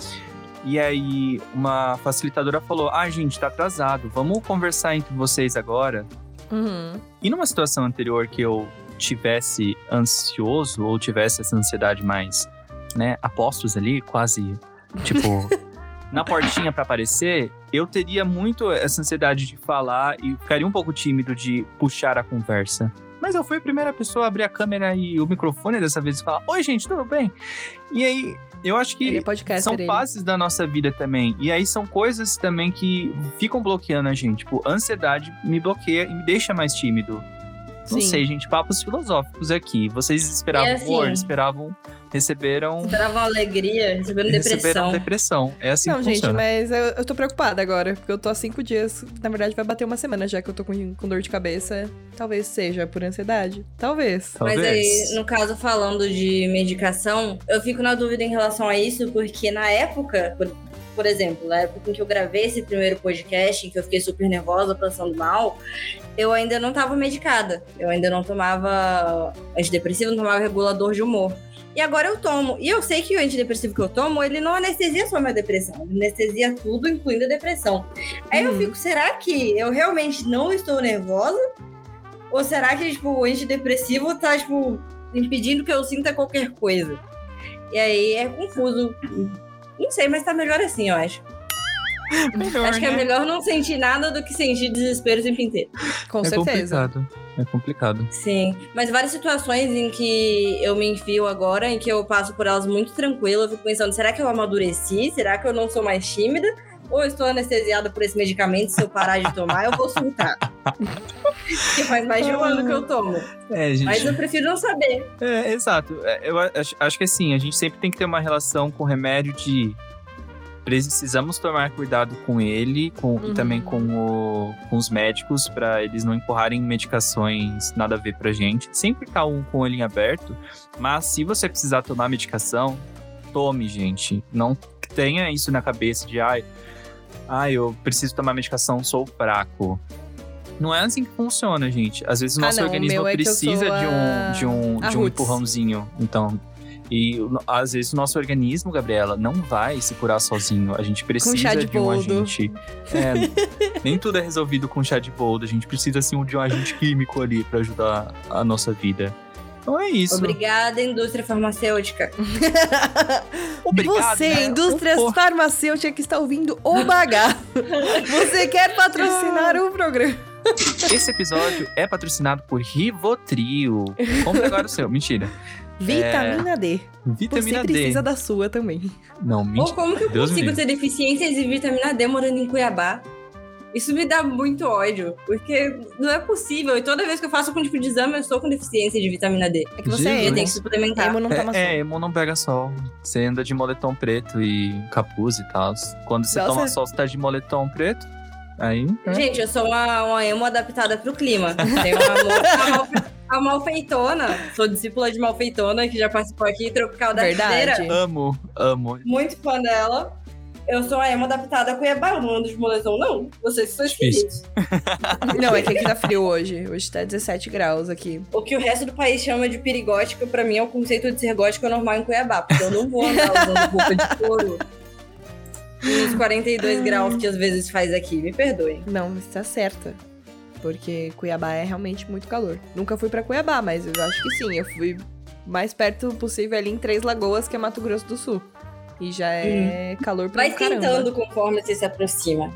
E aí, uma facilitadora falou, gente, tá atrasado, vamos conversar entre vocês agora. Uhum. E numa situação anterior que eu tivesse ansioso, ou tivesse essa ansiedade mais, né, apostos ali, quase, tipo, na portinha pra aparecer, eu teria muito essa ansiedade de falar e ficaria um pouco tímido de puxar a conversa. Mas eu fui a primeira pessoa a abrir a câmera e o microfone dessa vez e falar, oi, gente, tudo bem? E aí, eu acho que são fases da nossa vida também. E aí são coisas também que ficam bloqueando a gente. Tipo, ansiedade me bloqueia e me deixa mais tímido. Não sei, gente, papos filosóficos aqui. Vocês esperavam amor, receberam alegria, receberam depressão. É assim que funciona. Mas eu tô preocupada agora, porque eu tô há 5 dias. Na verdade, vai bater uma semana já que eu tô com dor de cabeça. Talvez seja por ansiedade. Talvez. Mas aí, no caso, falando de medicação, eu fico na dúvida em relação a isso, porque na época, por exemplo, na época em que eu gravei esse primeiro podcast, em que eu fiquei super nervosa, passando mal, eu ainda não tava medicada. Eu ainda não tomava antidepressivo, não tomava regulador de humor. E agora eu tomo. E eu sei que o antidepressivo que eu tomo, ele não anestesia só minha depressão. Ele anestesia tudo, incluindo a depressão. Aí eu fico, será que eu realmente não estou nervosa? Ou será que, tipo, o antidepressivo tá, tipo, impedindo que eu sinta qualquer coisa? E aí é confuso. Não sei, mas tá melhor assim, eu acho. Acho que é melhor não sentir nada do que sentir desespero o tempo inteiro. Com certeza. É complicado. Sim, mas várias situações em que eu me enfio agora, em que eu passo por elas muito tranquila, eu fico pensando, será que eu amadureci? Será que eu não sou mais tímida? Ou eu estou anestesiada por esse medicamento, se eu parar de tomar, eu vou surtar. Porque faz mais de um ano que eu tomo. Gente... Mas eu prefiro não saber. Exato. Eu acho que assim, a gente sempre tem que ter uma relação com o remédio de... Precisamos tomar cuidado com ele e também com os médicos para eles não empurrarem medicações nada a ver pra gente. Sempre tá com o olhinho aberto, mas se você precisar tomar medicação, tome, gente. Não tenha isso na cabeça de eu preciso tomar medicação, sou fraco. Não é assim que funciona, gente. Às vezes o nosso organismo precisa de um empurrãozinho. Então... E às vezes o nosso organismo, Gabriela, não vai se curar sozinho. A gente precisa de um agente. Nem tudo é resolvido com chá de boldo. A gente precisa, assim, de um agente químico ali pra ajudar a nossa vida. Então é isso. Obrigada, indústria farmacêutica. Obrigado, você, indústria farmacêutica que está ouvindo o Bagá. Você quer patrocinar o programa? Esse episódio é patrocinado por Rivotril. Compre agora o seu. Mentira. Vitamina D. Vitamina D. Você precisa da sua também. Não, mentira. Ou como que eu consigo ter deficiências de vitamina D morando em Cuiabá? Isso me dá muito ódio, porque não é possível. E toda vez que eu faço algum tipo de exame, eu estou com deficiência de vitamina D. É que você tem que suplementar. Emo não toma sol. Emo não pega sol. Você anda de moletom preto e capuz e tal. Quando você toma sol, você tá de moletom preto. Aí... Gente, eu sou uma emo adaptada pro clima. Tenho a Malfeitona, sou discípula de Malfeitona, que já participou aqui, Tropical da Feira. Amo. Muito fã dela. Eu sou a emo adaptada a Cuiabá, eu não ando de moletom, não. Vocês são esquisitos. Não, é que aqui tá frio hoje. Hoje tá 17 graus aqui. O que o resto do país chama de perigótica, pra mim é o conceito de ser gótica normal em Cuiabá, porque eu não vou andar usando roupa de couro nos 42 graus que às vezes faz aqui, me perdoem. Não, você tá certa. Porque Cuiabá é realmente muito calor. Nunca fui pra Cuiabá, mas eu acho que sim. Eu fui mais perto possível ali em Três Lagoas, que é Mato Grosso do Sul. E já é calor pra caramba. Vai tentando conforme você se aproxima.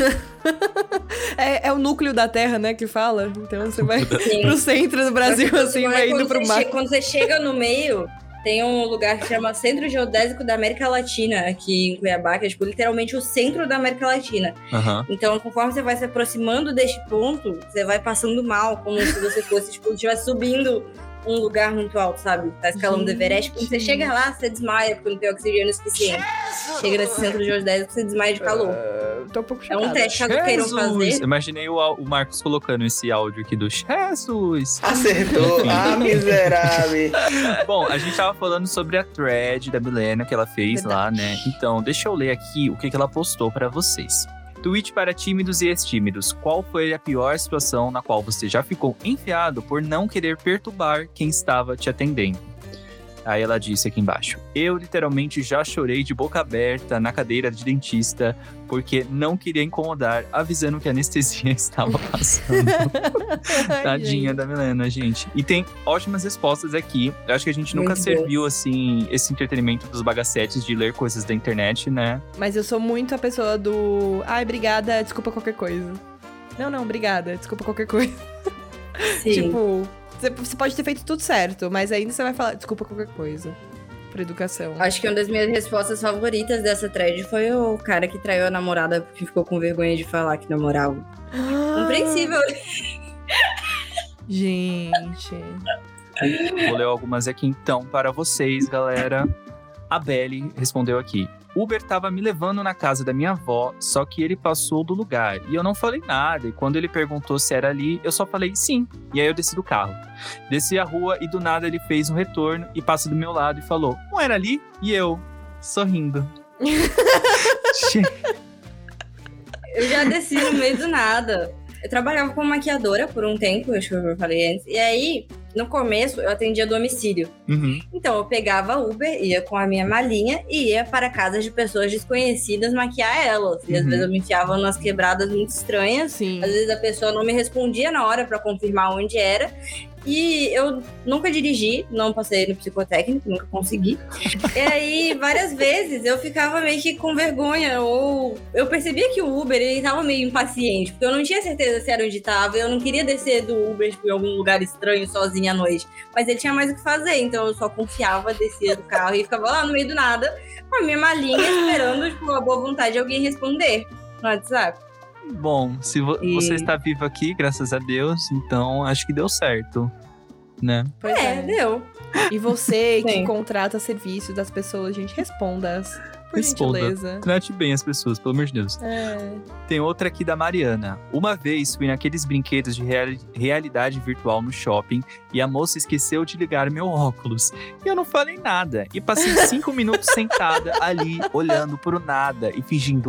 É o núcleo da Terra, né, que fala. Então você vai pro centro do Brasil, assim, vai indo pro mar. Quando você chega no meio... Tem um lugar que chama Centro Geodésico da América Latina, aqui em Cuiabá, que é, tipo, literalmente o centro da América Latina. Então, conforme você vai se aproximando deste ponto, você vai passando mal, como se você fosse, tipo, estivesse subindo um lugar muito alto, sabe? Tá escalando o Everest. Quando você chega lá, você desmaia, porque não tem oxigênio suficiente. Chega nesse Centro Geodésico, você desmaia de calor. tô um pouco É chocada. um teste que eles queiram fazer. Imaginei o Marcos colocando esse áudio aqui do Jesus. Acertou. Ah, miserável. Bom, a gente tava falando sobre a thread da Milena que ela fez lá, né? Então, deixa eu ler aqui o que ela postou pra vocês. Tweet para tímidos e ex-tímidos. Qual foi a pior situação na qual você já ficou enfiado por não querer perturbar quem estava te atendendo? Aí ela disse aqui embaixo: eu literalmente já chorei de boca aberta na cadeira de dentista porque não queria incomodar, avisando que a anestesia estava passando. Tadinha da Milena, gente. E tem ótimas respostas aqui. Eu acho que a gente nunca Muito serviu, assim, esse entretenimento dos bagacetes de ler coisas da internet, né? Mas eu sou muito a pessoa do... Ai, obrigada, desculpa qualquer coisa. Não, obrigada, desculpa qualquer coisa. Sim. Tipo, você pode ter feito tudo certo, mas ainda você vai falar desculpa qualquer coisa. Pra educação. Acho que uma das minhas respostas favoritas dessa thread foi o cara que traiu a namorada porque ficou com vergonha de falar que namorava. Compreensível. Gente. Vou ler algumas aqui então para vocês, galera. A Belly respondeu aqui: Uber tava me levando na casa da minha avó, só que ele passou do lugar e eu não falei nada. E quando ele perguntou se era ali, eu só falei sim. E aí eu desci do carro. Desci a rua e do nada ele fez um retorno e passa do meu lado e falou: não era ali? E eu, sorrindo. Eu já desci no meio do nada. Eu trabalhava como maquiadora por um tempo, acho que eu falei antes. E aí, no começo, eu atendia domicílio. Uhum. Então, eu pegava Uber, ia com a minha malinha e ia para casas de pessoas desconhecidas maquiar elas. E às vezes eu me enfiava umas quebradas muito estranhas. Sim. Às vezes a pessoa não me respondia na hora para confirmar onde era. E eu nunca dirigi, não passei no psicotécnico, nunca consegui. E aí, várias vezes, eu ficava meio que com vergonha, ou eu percebia que o Uber, ele tava meio impaciente, porque eu não tinha certeza se era onde tava, eu não queria descer do Uber, tipo, em algum lugar estranho, sozinha à noite. Mas ele tinha mais o que fazer, então eu só confiava, descia do carro e ficava lá no meio do nada, com a minha malinha, esperando, tipo, a boa vontade de alguém responder no WhatsApp. Bom, se você está vivo aqui, graças a Deus, então acho que deu certo, né? Pois Deu. E você que Sim. contrata serviço das pessoas, gente, responda-as. Por Responda. gentileza. Trate bem as pessoas, pelo amor de Deus. É. Tem outra aqui da Mariana. Uma vez fui naqueles brinquedos de realidade virtual no shopping e a moça esqueceu de ligar meu óculos. E eu não falei nada. E passei 5 minutos sentada ali, olhando pro nada e fingindo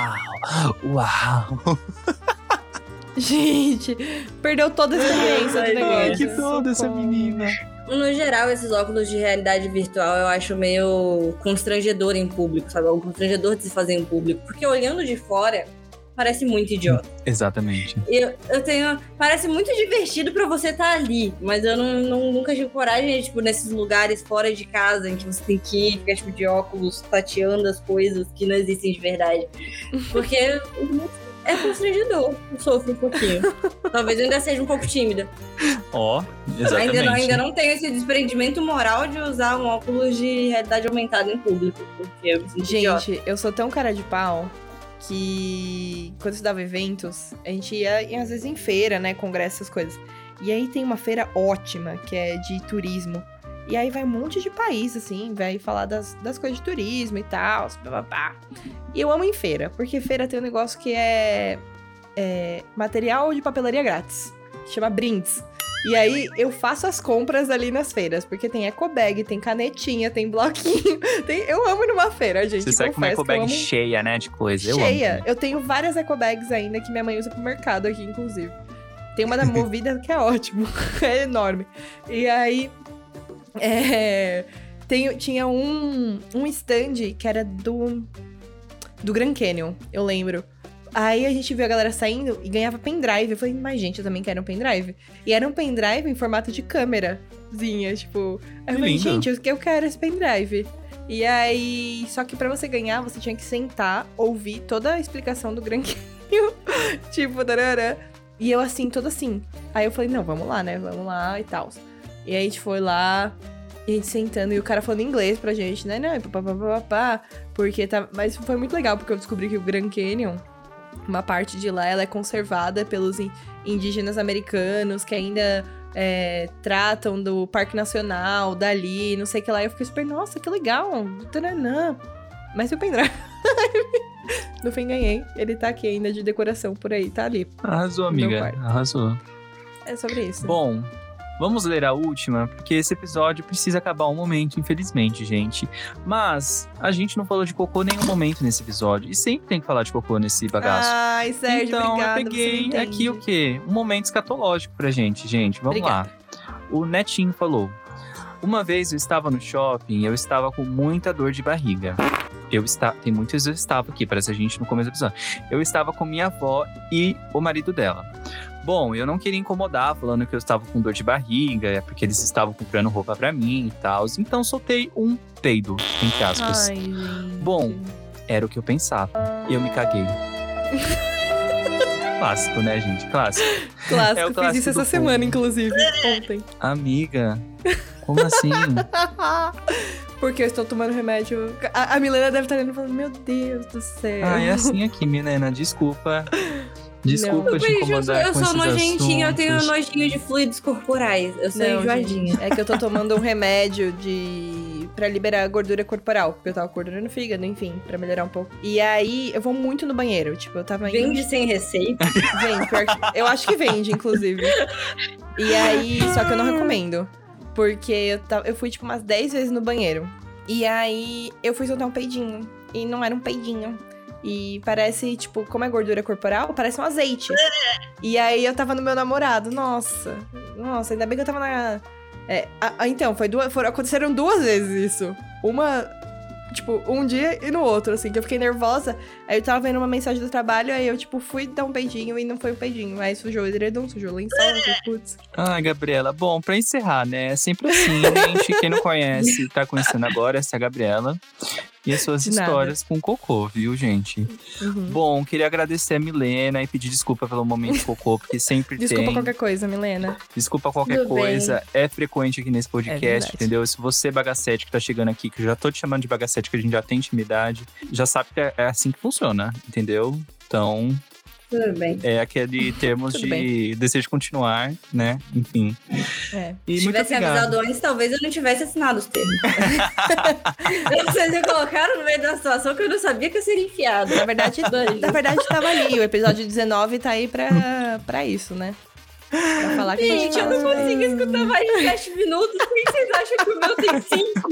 uau. Gente, perdeu toda a experiência do negócio. Que toda essa menina. No geral, esses óculos de realidade virtual eu acho meio constrangedor em público, sabe? Um constrangedor de se fazer em público. Porque olhando de fora, parece muito idiota. Exatamente. Parece muito divertido pra você estar ali, mas eu nunca tive coragem, tipo, nesses lugares fora de casa, em que você tem que ir, ficar, tipo, de óculos, tateando as coisas que não existem de verdade. Porque é constrangedor, eu sofro um pouquinho. Talvez eu ainda seja um pouco tímida. Ó, exatamente. Ainda não tenho esse desprendimento moral de usar um óculos de realidade aumentada em público, porque eu me sinto idiota. Gente, eu sou tão cara de pau que quando eu estudava eventos, a gente ia às vezes em feira, né, congresso, essas coisas. E aí tem uma feira ótima, que é de turismo. E aí vai um monte de país, assim, vai falar das coisas de turismo e tal, blá. E eu amo ir em feira, porque feira tem um negócio que é material de papelaria grátis, que chama brindes. E aí eu faço as compras ali nas feiras, porque tem ecobag, tem canetinha, tem bloquinho. Eu amo ir numa feira, gente. Você sai com uma ecobag cheia, né, de coisa. Cheia. Eu tenho várias ecobags ainda que minha mãe usa pro mercado aqui, inclusive. Tem uma da Movida que é ótimo. É enorme. E aí... tinha um stand que era do Grand Canyon, eu lembro. Aí a gente viu a galera saindo e ganhava pendrive. Eu falei, mas gente, eu também quero um pendrive. E era um pendrive em formato de câmerazinha, tipo... Aí eu falei, gente, eu quero esse pendrive. E aí, só que pra você ganhar, você tinha que sentar, ouvir toda a explicação do Grand Canyon. Tipo, tarará. E eu assim, toda assim. Aí eu falei, não, vamos lá, né? Vamos lá e tal. E aí a gente foi lá, e a gente sentando, e o cara falando inglês pra gente, né? Não, papapá, porque tá... Mas foi muito legal, porque eu descobri que o Grand Canyon, uma parte de lá, ela é conservada pelos indígenas americanos, que ainda tratam do Parque Nacional, dali, não sei o que lá. E eu fiquei super, nossa, que legal, taranã. Mas e o pendrive? No fim, ganhei. Ele tá aqui ainda de decoração por aí, tá ali. Arrasou, No meu amiga. quarto. Arrasou. É sobre isso. Bom, vamos ler a última, porque esse episódio precisa acabar um momento, infelizmente, gente. Mas a gente não falou de cocô em nenhum momento nesse episódio. E sempre tem que falar de cocô nesse bagaço. Ai, Sérgio, Então, obrigada. eu peguei você me aqui o entende. quê? Um momento escatológico pra gente, gente. Vamos Obrigada. lá. O Netinho falou: uma vez eu estava no shopping e eu estava com muita dor de barriga. Tem muitas eu estava aqui, parece a gente no começo do episódio. Eu estava com minha avó e o marido dela. Bom, eu não queria incomodar falando que eu estava com dor de barriga, porque eles estavam comprando roupa pra mim e tal. Então soltei um peido, entre aspas. Ai, gente. Bom, era o que eu pensava. Eu me caguei. Clássico, né, gente? Clássico. Clássico, É o fiz clássico isso essa do semana, povo. inclusive. Ontem. Amiga, como assim? Porque eu estou tomando remédio. A Milena deve estar olhando e falando, meu Deus do céu. Ah, é assim aqui, Milena. Desculpa. Desculpa te Gente, incomodar eu com sou esses nojentinha, eu tenho assuntos. nojinho de fluidos corporais. Eu sou Não, enjoadinha. gente, é que eu tô tomando um remédio pra liberar a gordura corporal. Porque eu tava com gordura no fígado, enfim, pra melhorar um pouco. E aí, eu vou muito no banheiro. Tipo, eu tava indo... Vende sem receita. Vende, pior que... Eu acho que vende, inclusive. E aí, só que eu não recomendo. Porque eu fui, tipo, umas 10 vezes no banheiro. E aí, eu fui soltar um peidinho. E não era um peidinho. E parece, tipo, como é gordura corporal, parece um azeite. E aí, eu tava no meu namorado. Nossa, ainda bem que eu tava na... Então, aconteceram 2 vezes isso. Uma... Tipo, um dia e no outro, assim, que eu fiquei nervosa. Aí eu tava vendo uma mensagem do trabalho, aí eu, tipo, fui dar um peidinho e não foi um peidinho. Aí sujou o edredom, sujou o lençol, putz. Ai, Gabriela. Bom, pra encerrar, né? É sempre assim, gente. Quem não conhece, tá conhecendo agora, essa é a Gabriela. E as suas De nada. histórias com cocô, viu, gente? Uhum. Bom, queria agradecer a Milena e pedir desculpa pelo momento cocô, porque sempre Desculpa tem. qualquer coisa, Milena. Desculpa qualquer Tudo bem. coisa. É frequente aqui nesse É podcast, verdade. entendeu? Se você, bagacete, que tá chegando aqui, que eu já tô te chamando de bagacete, que a gente já tem intimidade, já sabe que é assim que funciona, entendeu? Então, Tudo bem. é aquele termos Tudo de bem. desejo de continuar, né? Enfim. É. E Se muito tivesse obrigado. avisado antes, talvez eu não tivesse assinado os termos. Vocês me colocaram no meio da situação que eu não sabia que eu seria enfiado. Na verdade, tava ali. O episódio 19 tá aí pra isso, né? Pra falar que a gente Gente, eu fala não sobre consigo isso. escutar mais de 7 minutos. Por que vocês acham que o meu tem 5?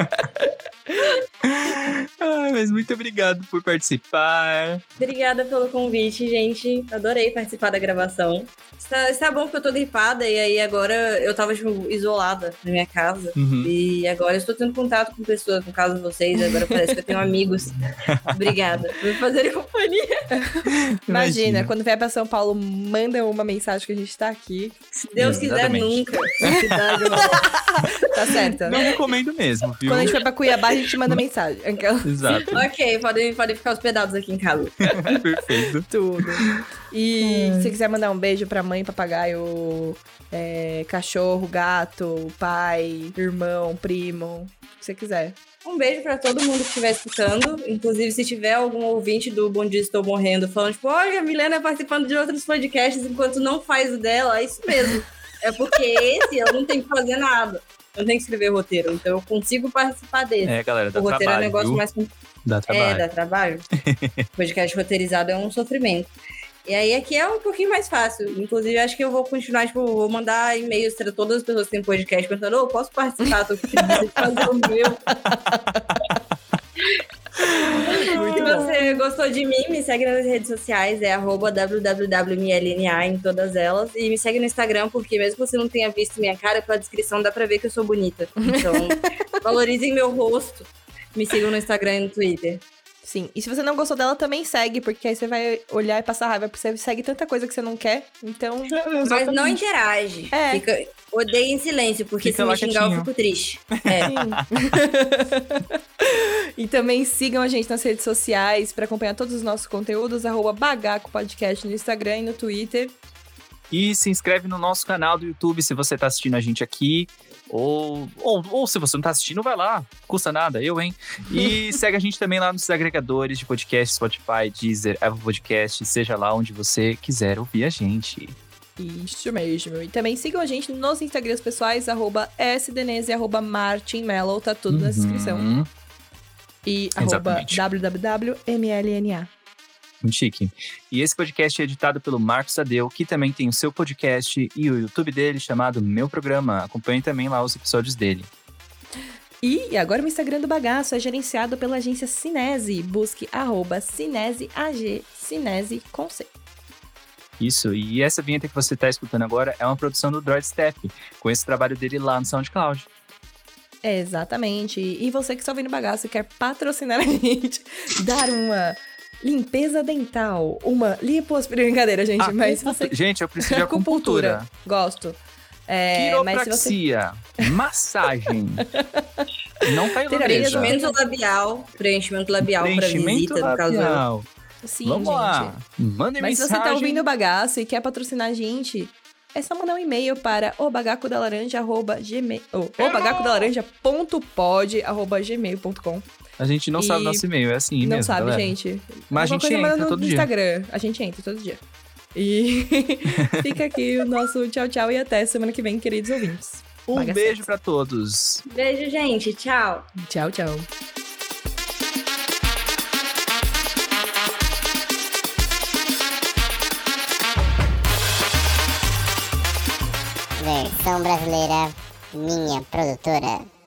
Ai, mas muito obrigado por participar. Obrigada pelo convite, gente. Adorei participar da gravação. Está bom porque eu tô gripada e aí agora eu tava, tipo, isolada na minha casa. Uhum. E agora eu estou tendo contato com pessoas, no caso de vocês. Agora parece que eu tenho amigos. Obrigada por me fazerem companhia. Imagina, quando vier pra São Paulo, manda uma mensagem que a gente tá aqui. Se Deus quiser, Exatamente. nunca. Cidade, mano. Tá certo. Não recomendo mesmo, viu? Quando a gente for pra Cuiabá, a gente manda mensagem. Aquela- Exato. Ok, podem ficar hospedados aqui em casa. Perfeito. Tudo. E se quiser mandar um beijo pra mãe, papagaio, cachorro, gato, pai, irmão, primo, o que você quiser. Um beijo pra todo mundo que estiver escutando. Inclusive, se tiver algum ouvinte do Bom Dia Estou Morrendo falando, tipo, olha, a Milena participando de outros podcasts enquanto não faz o dela, é isso mesmo. É porque esse eu não tenho que fazer nada. Eu não tenho que escrever roteiro, então eu consigo participar dele. É, galera, dá O roteiro trabalho, é um negócio viu? mais... Dá trabalho. dá trabalho. Podcast roteirizado é um sofrimento. E aí aqui é um pouquinho mais fácil. Inclusive, acho que eu vou continuar, tipo, vou mandar e-mails para todas as pessoas que têm podcast perguntando, posso participar? Tô com preguiça de fazer o meu. Se você gostou de mim, me segue nas redes sociais, é @www.mlna em todas elas. E me segue no Instagram, porque mesmo que você não tenha visto minha cara, pela descrição dá pra ver que eu sou bonita. Então, valorizem meu rosto. Me sigam no Instagram e no Twitter. Sim. E se você não gostou dela, também segue, porque aí você vai olhar e passar raiva, porque você segue tanta coisa que você não quer. Então. Mas não interage. É. Odeia em silêncio, porque Fica se lá me xingar eu quietinho. fico triste. É. Sim. E também sigam a gente nas redes sociais para acompanhar todos os nossos conteúdos, @Bagaco Podcast no Instagram e no Twitter. E se inscreve no nosso canal do YouTube se você tá assistindo a gente aqui. Ou se você não tá assistindo, vai lá. Custa nada, hein? E segue a gente também lá nos agregadores de podcast, Spotify, Deezer, Apple Podcast, seja lá onde você quiser ouvir a gente. Isso mesmo. E também sigam a gente nos Instagrams pessoais, @sdenese e @martinmellow, tá tudo na descrição. Uhum. E Exatamente. @www.mlna. Muito chique. E esse podcast é editado pelo Marcos Tadeu, que também tem o seu podcast e o YouTube dele chamado Meu Programa. Acompanhe também lá os episódios dele. E agora o Instagram do Bagaço é gerenciado pela agência Cinese. Busque @CineseAG, Cinese com C. Isso, e essa vinheta que você está escutando agora é uma produção do Droid Step, com esse trabalho dele lá no SoundCloud. Exatamente. E você que está ouvindo Bagaço e quer patrocinar a gente, dar uma limpeza dental, uma lipoaspiração. Brincadeira, gente, mas se você... Gente, eu preciso de acupuntura. Gosto. Quiropraxia, massagem. Não tá irlandesa. Preenchimento labial para visita, no caso. Sim, Vamos gente. lá. Mandem Mas mensagem. se você tá ouvindo o Bagaço e quer patrocinar a gente, é só mandar um e-mail para obagacodalaranja.pod@gmail.com. A gente não sabe nosso e-mail, é assim Não mesmo, sabe, galera. gente. Mas a gente Alguma coisa entra manda todo no dia. Instagram. A gente entra todo dia. E fica aqui o nosso tchau, tchau. E até semana que vem, queridos ouvintes. Um Bagacetes. beijo pra todos. Beijo, gente. Tchau. Tchau, tchau. Versão brasileira, minha produtora.